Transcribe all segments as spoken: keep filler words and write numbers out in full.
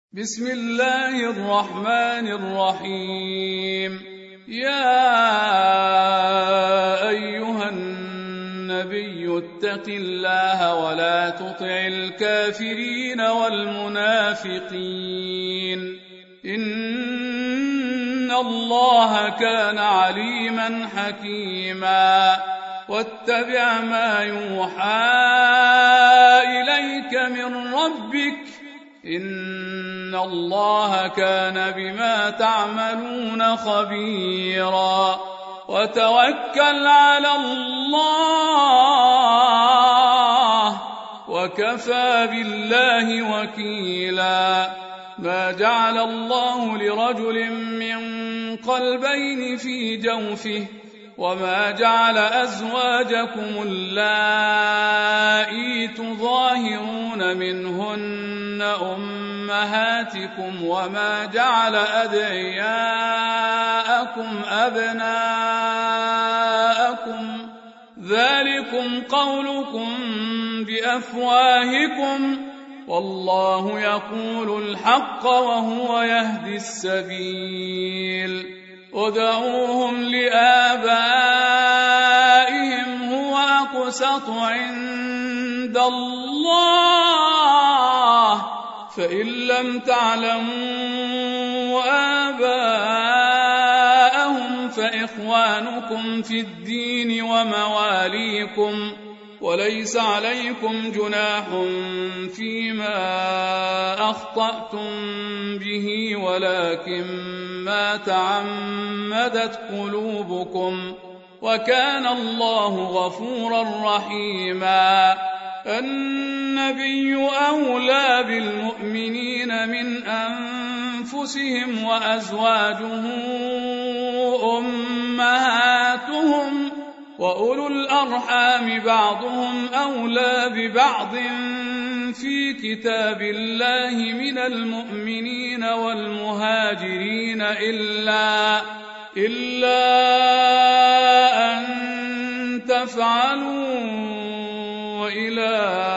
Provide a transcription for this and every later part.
بسم الله الرحمن الرحيم. يا أيها النبي اتق الله ولا تطع الكافرين والمنافقين إن الله كان عليما حكيما. واتبع ما يوحى إليك من ربك إن الله كان بما تعملون خبيرا. وتوكل على الله وكفى بالله وكيلا. ما جعل الله لرجل من قلبين في جوفه وما جعل أزواجكم اللائي تظاهرون منهن أمهاتكم وما جعل أدعياءكم أبناءكم ذلكم قولكم بأفواهكم والله يقول الحق وهو يهدي السبيل. ادعوهم لآبائهم هو أقسط عند الله فإن لم تعلموا آباءهم فإخوانكم في الدين ومواليكم وليس عليكم جناح فيما أخطأتم به ولكن ما تعمدت قلوبكم وكان الله غفورا رحيما. النبي أولى بالمؤمنين من أنفسهم وأزواجه أمهاتهم وأولو الأرحام بعضهم أولى ببعض في كتاب الله من المؤمنين والمهاجرين إلا, إلا أن تفعلوا إلى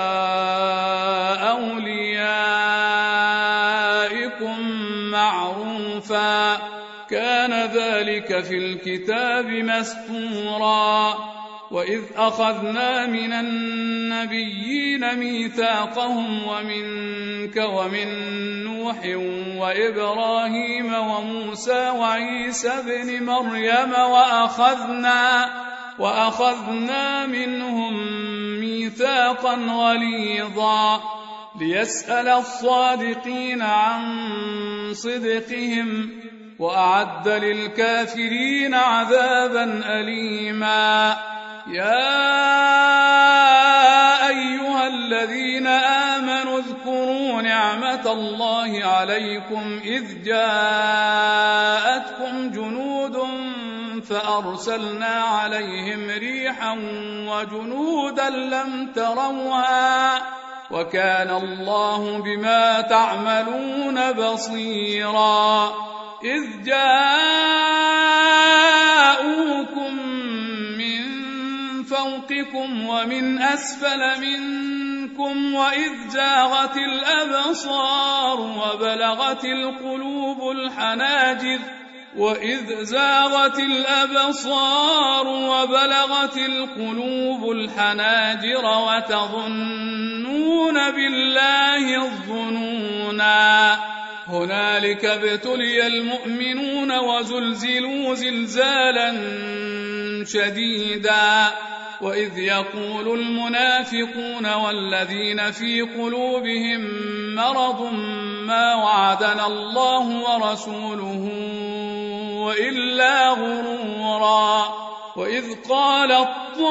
أوليائكم معروفا كان ذلك في الكتاب مسطورا. وإذ أخذنا من النبيين ميثاقهم ومنك ومن نوح وإبراهيم وموسى وعيسى ابن مريم وأخذنا, وأخذنا منهم ميثاقا غليظا ليسأل الصادقين عن صدقهم وأعد للكافرين عذابا أليما. يا أيها الذين آمنوا اذكروا نعمة الله عليكم إذ جاءتكم جنود فأرسلنا عليهم ريحا وجنودا لم تروها وكان الله بما تعملون بصيرا. إذ جاءوكم من فوقكم ومن أسفل منكم وإذ زاغت الأبصار وبلغت القلوب الحناجر وإذ زاغت الأبصار وبلغت القلوب الحناجر وتظنون بالله الظنونا. هنالك ابتلي المؤمنون وزلزلوا زلزالا شديدا. وإذ يقول المنافقون والذين في قلوبهم مرض ما وعدنا الله ورسوله إلا غرورا. وإذ قالت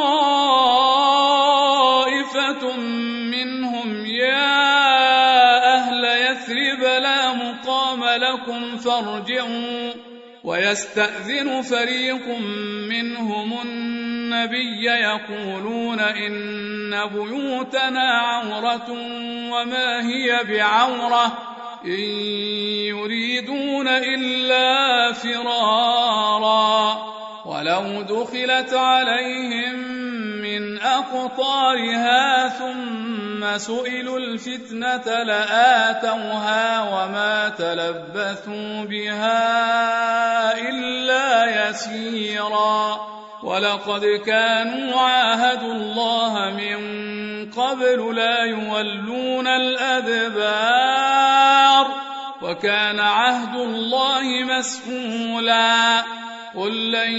طائفة منهم يا أهل يثرب لا مقام لكم فارجعوا ويستأذن فريق منهم النبي يقولون إن بيوتنا عورة وما هي بعورة إن يريدون إلا فرارا ولو دخلت عليهم من من أقطارها ثم سئلوا الفتنة لآتوها وما تلبثوا بها إلا يسيرا ولقد كانوا عاهدوا الله من قبل لا يولون الأدبار وكان عهد الله مسئولا قل لن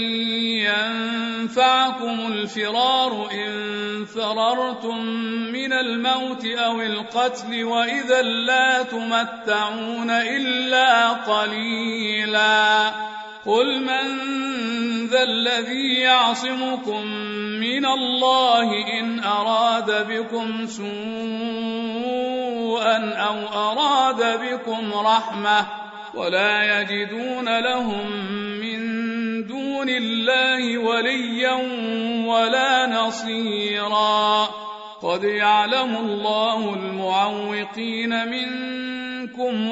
ينفعكم الفرار إن فررتم من الموت أو القتل وإذا لا تمتعون إلا قليلا قل من ذا الذي يعصمكم من الله إن أراد بكم سوءا أو أراد بكم رحمة ولا يجدون لهم من دون الله وليا ولا نصيرا قد يعلم الله المعوقين منكم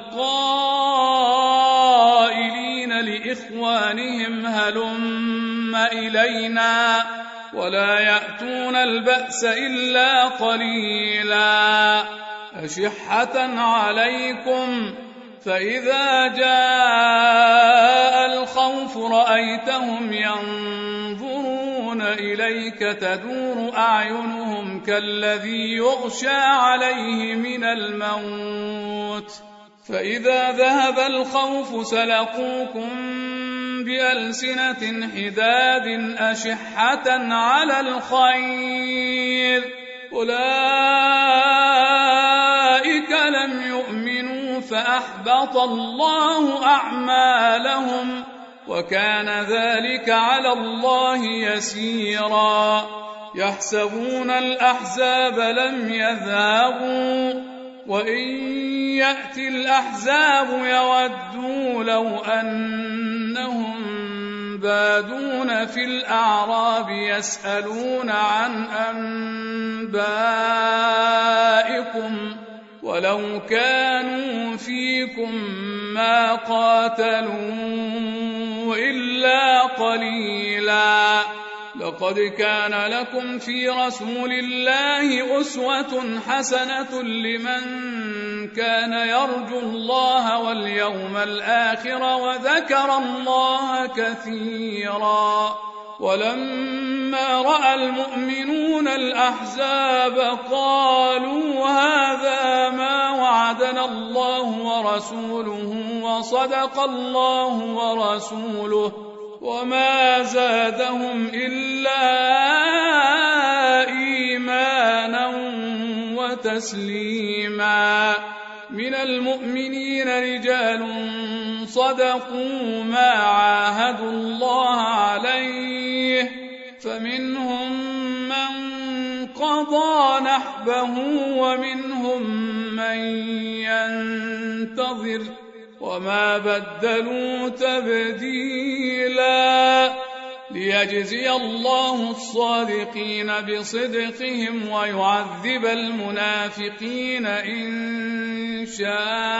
والقائلين لإخوانهم هلم إلينا ولا يأتون البأس إلا قليلا أشحة عليكم فإذا جاء الخوف رأيتهم ينظرون إليك تدور أعينهم كالذي يغشى عليه من الموت فإذا ذهب الخوف سلقوكم بألسنة حداد أشحة على الخير أولئك لم يؤمنوا فأحبط الله أعمالهم وكان ذلك على الله يسيرا يحسبون الأحزاب لم يذهبوا وإن يأتي الأحزاب يودوا لو أنهم بادون في الأعراب يسألون عن أنبائكم ولو كانوا فيكم ما قاتلوا إلا قليلا لقد كان لكم في رسول الله أسوة حسنة لمن كان يرجو الله واليوم الآخر وذكر الله كثيرا ولما رأى المؤمنون الأحزاب قالوا هذا ما وعدنا الله ورسوله وصدق الله ورسوله وما زادهم إلا إيمانا وتسليما من المؤمنين رجال صدقوا ما عاهدوا الله عليه فمنهم من قضى نحبه ومنهم من ينتظر وما بدلوا تبديلا ليجزي الله الصادقين بصدقهم ويعذب المنافقين إن شاء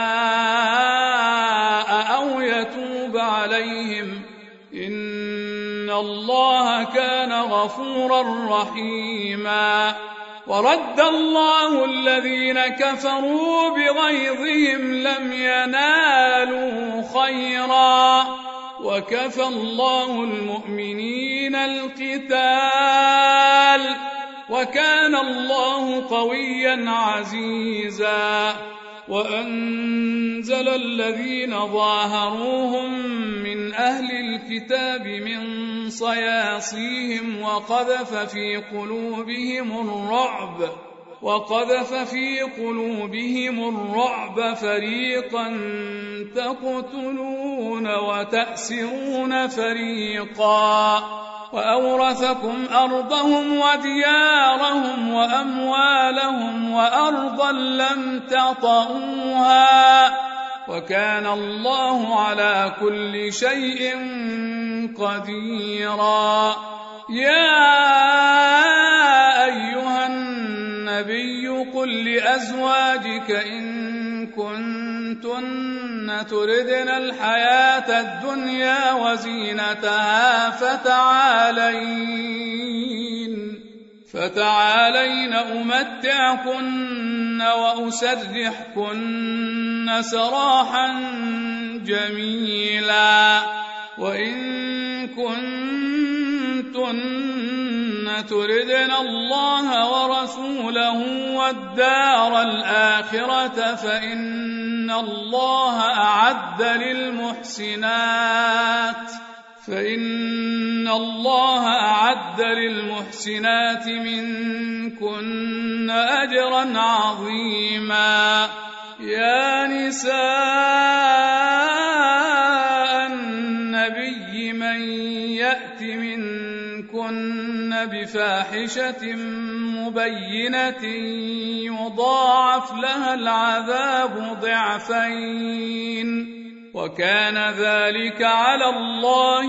أو يتوب عليهم إن الله كان غفورا رحيما ورد الله الذين كفروا بغيظهم لم ينالوا خيرا وكفى الله المؤمنين القتال وكان الله قويا عزيزا وأنزل الذين ظاهروهم من أهل الكتاب من صياصيهم وقذف في قلوبهم الرعب وقذف في قلوبهم الرعب فريقا تقتلون وتأسرون فريقا وأورثكم أرضهم وديارهم وأموالهم وأرضا لم تطئوها وكان الله على كل شيء قديرا يا أيها النبي قل لأزواجك إن كنتن تردن الحياة الدنيا وزينتها فتعالين فتعالين أمتعكن وأسرحكن سراحا جميلا. وإن كنتن تردن الله ورسوله والدار الآخرة فإن الله أعد للمحسنات فإن الله أعد للمحسنات منكن أجرا عظيما. يا نساء النبي من يأت منكن بفاحشة مبينة يضاعف لها العذاب ضعفين وكان ذلك على الله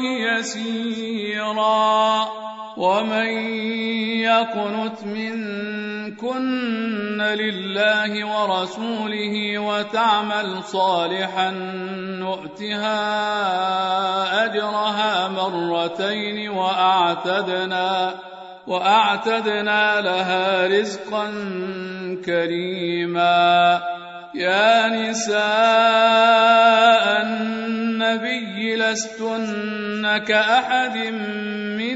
يسيرا. ومن يقنت منكن لله ورسوله وتعمل صالحا نؤتها أجرها مرتين وأعتدنا وأعتدنا لها رزقا كريما. يا نساء النبي لستن كأحد من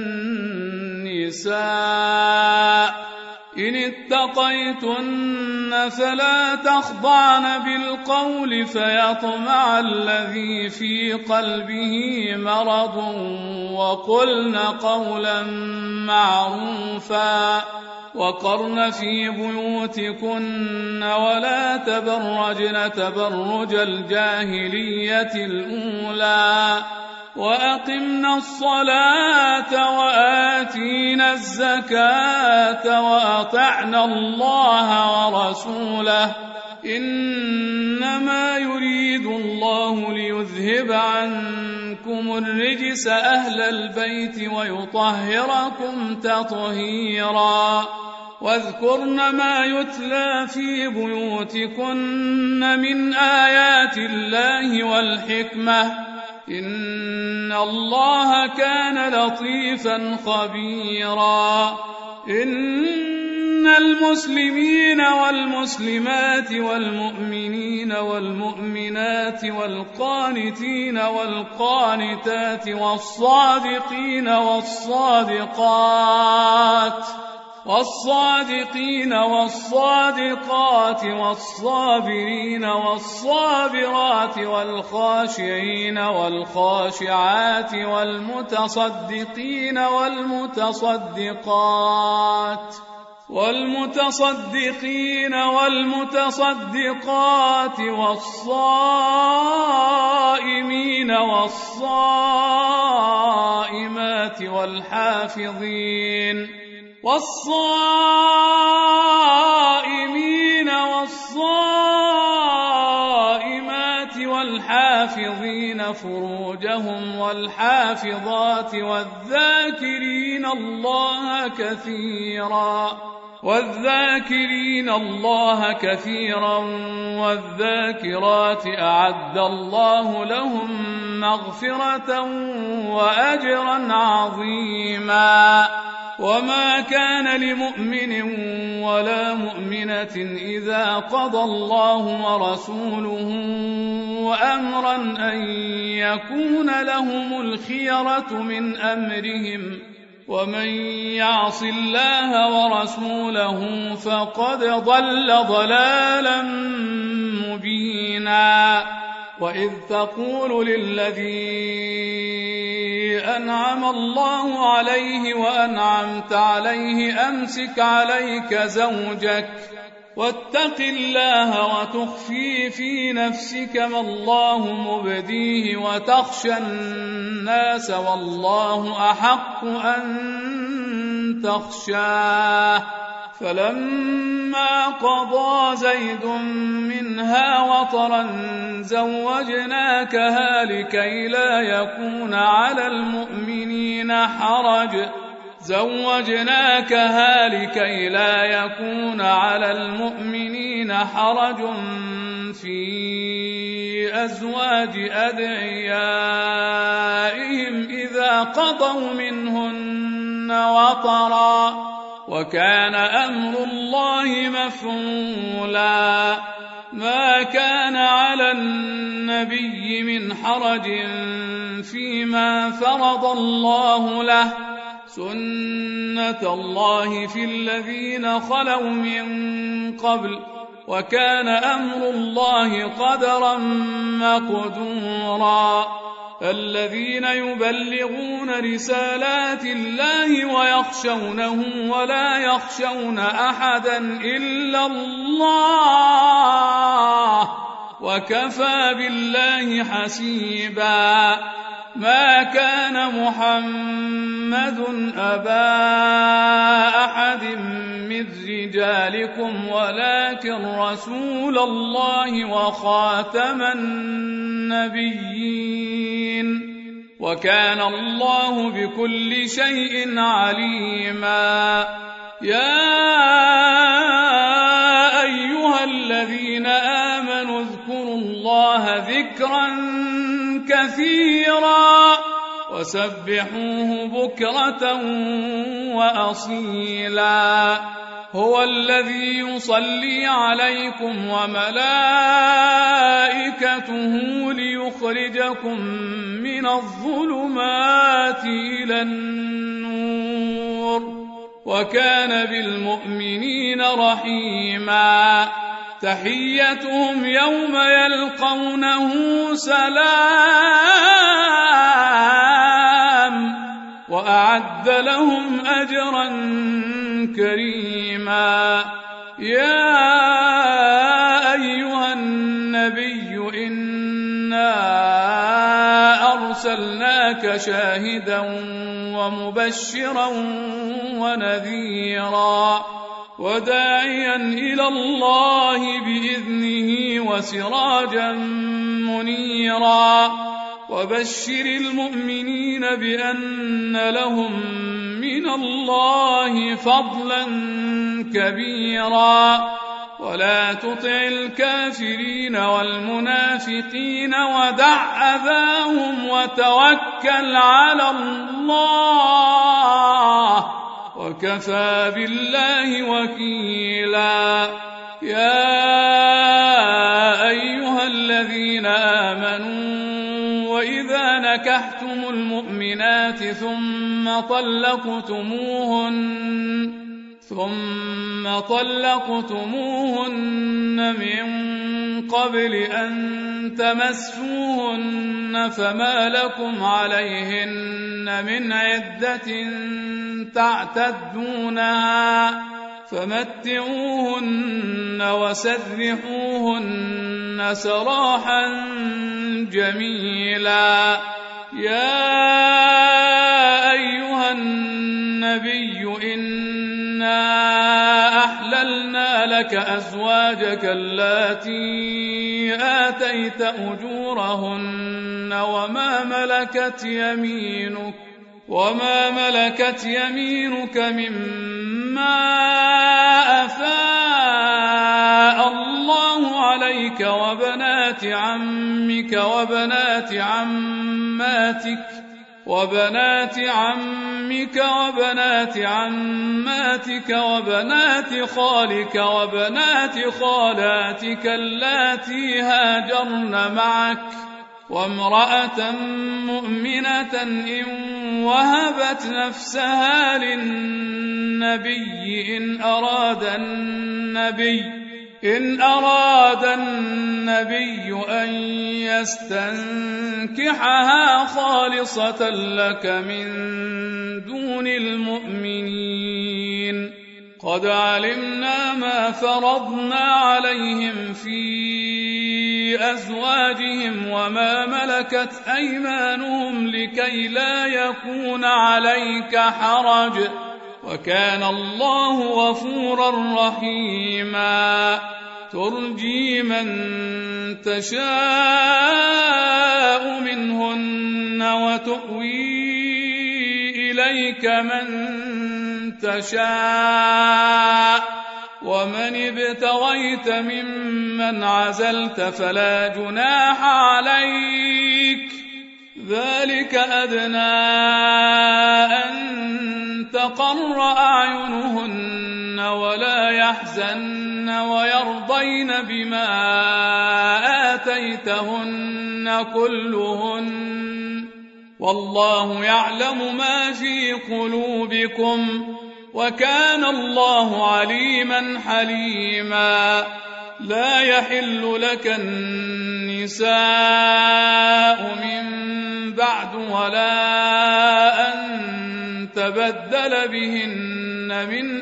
النساء إن اتقيتن فلا تخضعن بالقول فيطمع الذي في قلبه مرض وقلن قولا معروفا وقرن في بيوتكن ولا تبرجن تبرج الجاهلية الأولى وأقمنا الصلاة وآتينا الزكاة وأطعنا الله ورسوله إنما يريد الله ليذهب عنكم الرجس أهل البيت ويطهركم تطهيرا. واذكرن ما يتلى في بيوتكن من آيات الله والحكمة إن الله كان لطيفا خبيرا. إن المسلمين والمسلمات والمؤمنين والمؤمنات والقانتين والقانتات والصادقين والصادقات والصادقين والصادقات والصابرين والصابرات والخاشعين والخاشعات والمتصدقين والمتصدقات والمتصدقين والمتصدقات والصائمين والصائمات والحافظين والصائمين والصائمات والحافظين فروجهم والحافظات والذاكرين الله كثيرا والذاكرين الله كثيرا والذاكرات أعد الله لهم مغفرة وأجرا عظيما. وما كان لمؤمن ولا مؤمنة إذا قضى الله ورسوله أمرا أن يكون لهم الخيرة من أمرهم ومن يعص الله ورسوله فقد ضل ضلالا مبينا. وإذ تقول للذي أنعم الله عليه وأنعمت عليه أمسك عليك زوجك واتق الله وتخفي في نفسك ما الله مبديه وتخشى الناس والله أحق أن تخشاه. فلما قضى زيد منها وطرا زوجناكها لكي لا يكون على المؤمنين حرج زوجناكها لكي لا يكون على المؤمنين حرج في أزواج أدعيائهم إذا قضوا منهن وطرا وكان أمر الله مفعولا ما كان على النبي من حرج فيما فرض الله له سنة الله في الذين خلوا من قبل وكان أمر الله قدرا مقدورا الذين يبلغون رسالات الله ويخشونه ولا يخشون أحدا إلا الله وكفى بالله حسيبا ما كان محمد أبا أحد من رجالكم ولكن رسول الله وخاتم النبيين وكان الله بكل شيء عليما يا أيها الذين آمنوا اذكروا الله ذكرا كثيرا وسبحوه بكرة وأصيلا هو الذي يصلي عليكم وملائكته ليخرجكم من الظلمات إلى النور وكان بالمؤمنين رحيما تحيتهم يوم يلقونه سلام وأعد لهم أجرا كريما يا أيها النبي إنا أرسلناك شاهدا ومبشرا ونذيرا وداعيا إلى الله بإذنه وسراجا منيرا وبشر المؤمنين بأن لهم من الله فضلا كبيرا ولا تطع الكافرين والمنافقين ودع أذاهم وتوكل على الله وكفى بالله وكيلا يا أيها الذين آمنوا وإذا نكحتم المؤمنات ثم طلقتموهن ثم طلقتموهن من قبل أن تمسوهن فما لكم عليهن من عدة تعتدونها فمتعوهن وسرحوهن سراحا جميلا يا أيها النبي إنا أحللنا لك أزواجك اللاتي آتيت أجورهن وما ملكت يمينك وما ملكت يمينك مما أفاء الله عليك وبنات عمك وبنات عماتك وبنات عمك وبنات عماتك وبنات خالك وبنات خالاتك اللاتي هاجرن معك وامرأة مؤمنة إن وهبت نفسها للنبي إن أراد النبي إن أراد النبي أن يستنكحها خالصة لك من دون المؤمنين قد علمنا ما فرضنا عليهم في أزواجهم وما ملكت أيمانهم لكي لا يكون عليك حرج وكان الله غفورا رحيما ترجي من تشاء منهن وتؤوي إليك من تشاء ومن ابتغيت ممن عزلت فلا جناح عليك ذلك أدنى أن تقر أعينهن ولا يحزن ويرضين بما آتيتهن كلهن والله يعلم ما في قلوبكم وكان الله عليما حليما لا يحل لك النساء من بعد ولا أن تبدل بهن من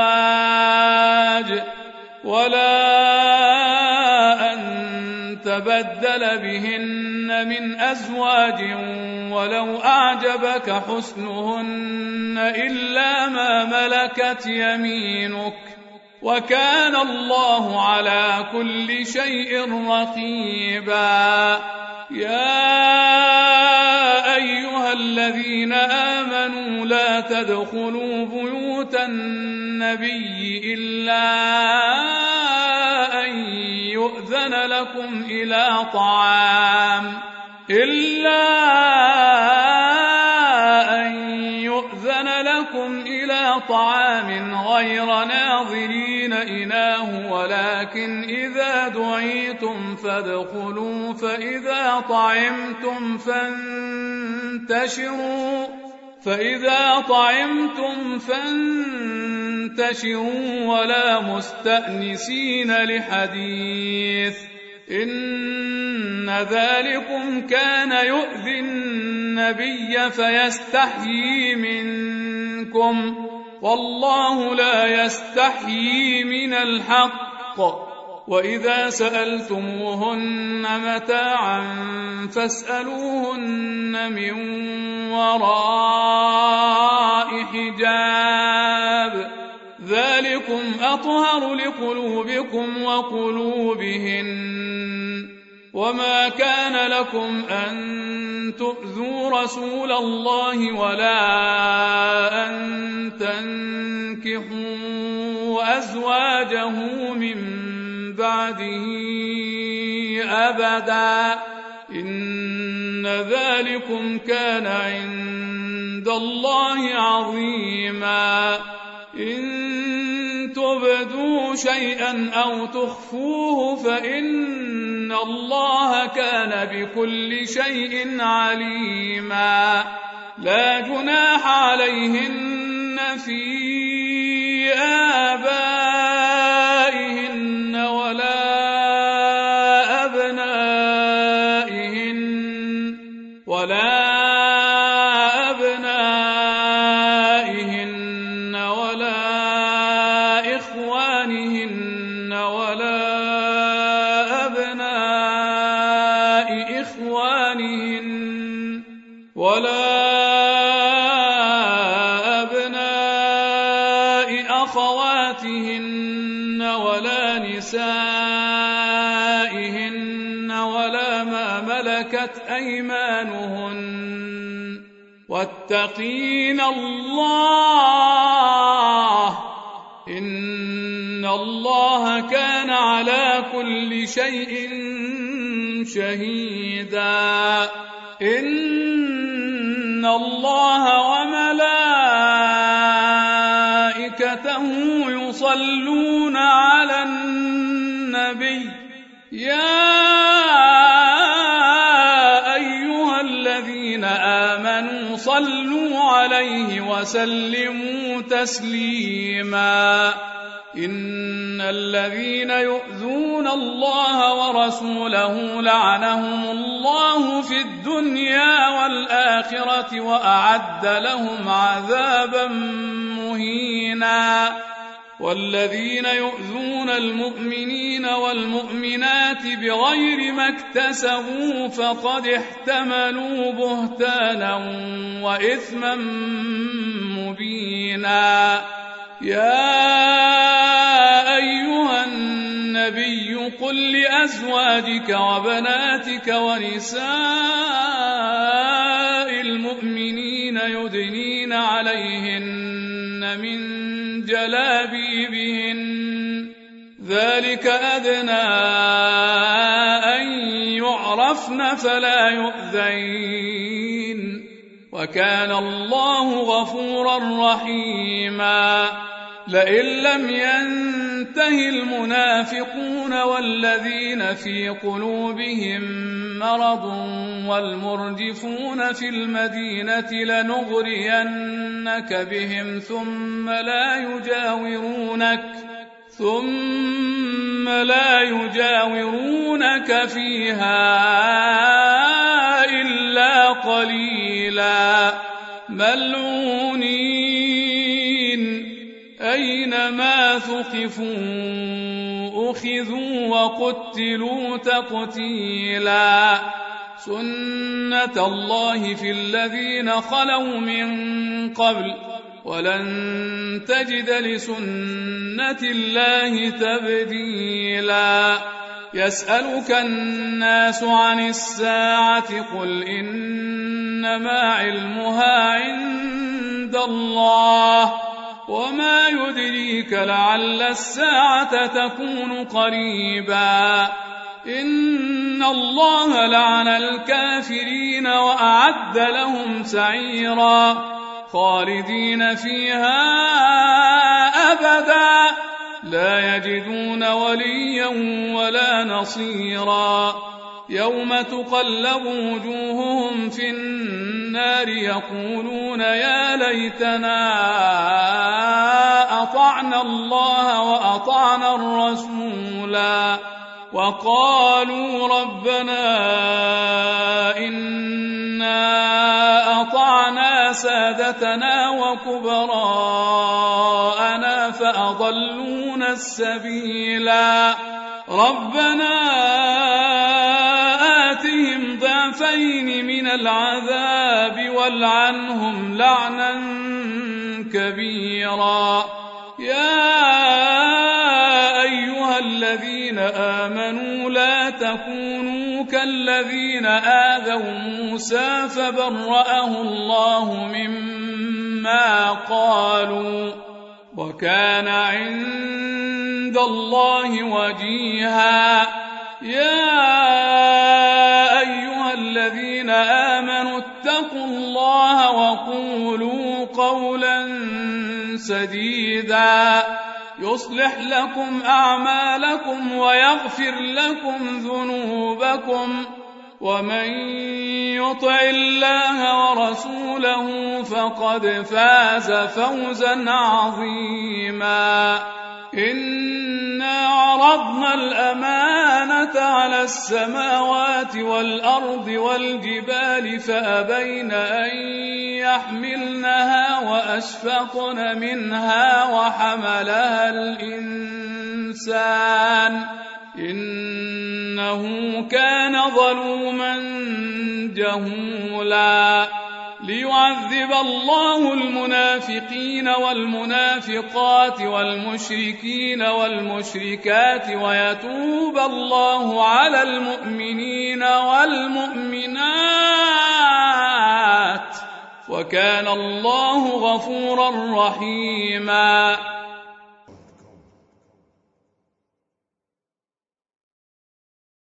أزواج ولا أن تبدل بهن من أزواج ولو أعجبك حسنهن إلا ما ملكت يمينك وكان الله على كل شيء رقيبا يا أيها الذين آمنوا لا تدخلوا بيوت النبي إلا أن يؤذن لكم إلى طعام إلا أن يؤذن لكم إلى طعام غير ناظرين إناه ولكن إذا دعيتم فادخلوا فإذا طعمتم فانتشروا فإذا طعمتم فانتشروا ولا مستأنسين لحديث إن ذلكم كان يؤذي النبي فيستحيي منكم والله لا يستحيي من الحق وإذا سألتموهن متاعا فاسألوهن من وراء حجاب ذلكم أطهر لقلوبكم وقلوبهن وما كان لكم أن تؤذوا رسول الله ولا أن تنكحوا أزواجه من بعده أبدا إن ذلكم كان عند الله عظيما إن تبدوا شيئا أو تخفوه فإن الله كان بكل شيء عليما لا جناح عليهن في آبائهن ولا أبنائهن ولا أبنائهن ولا إخوانهن ولا أبناء إخوانهن ولا أبناء أخواتهن ولا نسائهن ولا ما ملكت أيمانهن واتقين الله إن الله كان على كل شيء شهيدا إن الله وملائكته يصلون على النبي يا أيها الذين آمنوا صلوا عليه وسلموا تسليما إن الذين يؤذون الله ورسوله لعنهم الله في الدنيا والآخرة وأعد لهم عذابا مهينا والذين يؤذون المؤمنين والمؤمنات بغير ما اكتسبوا فقد احتملوا بهتانا وإثما مبينا يا أيها النبي قل لأزواجك وبناتك ونساء المؤمنين يدنين عليهن من جلابيبهن ذلك أدنى أن يعرفن اعترفن فلا يؤذين وكان الله غفورا رحيما لئن لم ينته المنافقون والذين في قلوبهم مرض والمرجفون في المدينة لنغرينك بهم ثم لا يجاورونك ثم لا يجاورونك فيها إلا قليلا ملعونين أينما ثقفوا أخذوا وقتلوا تقتيلا سنة الله في الذين خلوا من قبل ولن تجد لسنة الله تبديلا يسألك الناس عن الساعة قل إنما علمها عند الله وما يدريك لعل الساعة تكون قريبا إن الله لعن الكافرين وأعد لهم سعيرا خالدين فيها أبدا لا يجدون وليا ولا نصيرا يوم تقلب وجوههم في النار يقولون يا ليتنا أطعنا الله وأطعنا الرسولا وقالوا ربنا إنا أطعنا سادتنا وكبراءنا فأضلونا السبيلا ربنا آتهم ضعفين من العذاب والعنهم لعنا كبيرا يا أيها الذين آمنوا لا تكونوا كالذين آذوا موسى فبرأه الله مما قالوا وكان عند الله وجيها يا أيها الذين آمنوا اتقوا الله وقولوا قولا سديدا يصلح لكم أعمالكم ويغفر لكم ذنوبكم ومن يطع الله ورسوله فقد فاز فوزا عظيما إنا عرضنا الأمانة على السماوات والأرض والجبال فأبين أن يحملنها وأشفقن منها وحملها الإنسان إنه كان ظلوما جهولا ليعذب الله المنافقين والمنافقات والمشركين والمشركات ويتوب الله على المؤمنين والمؤمنات وكان الله غفورا رحيما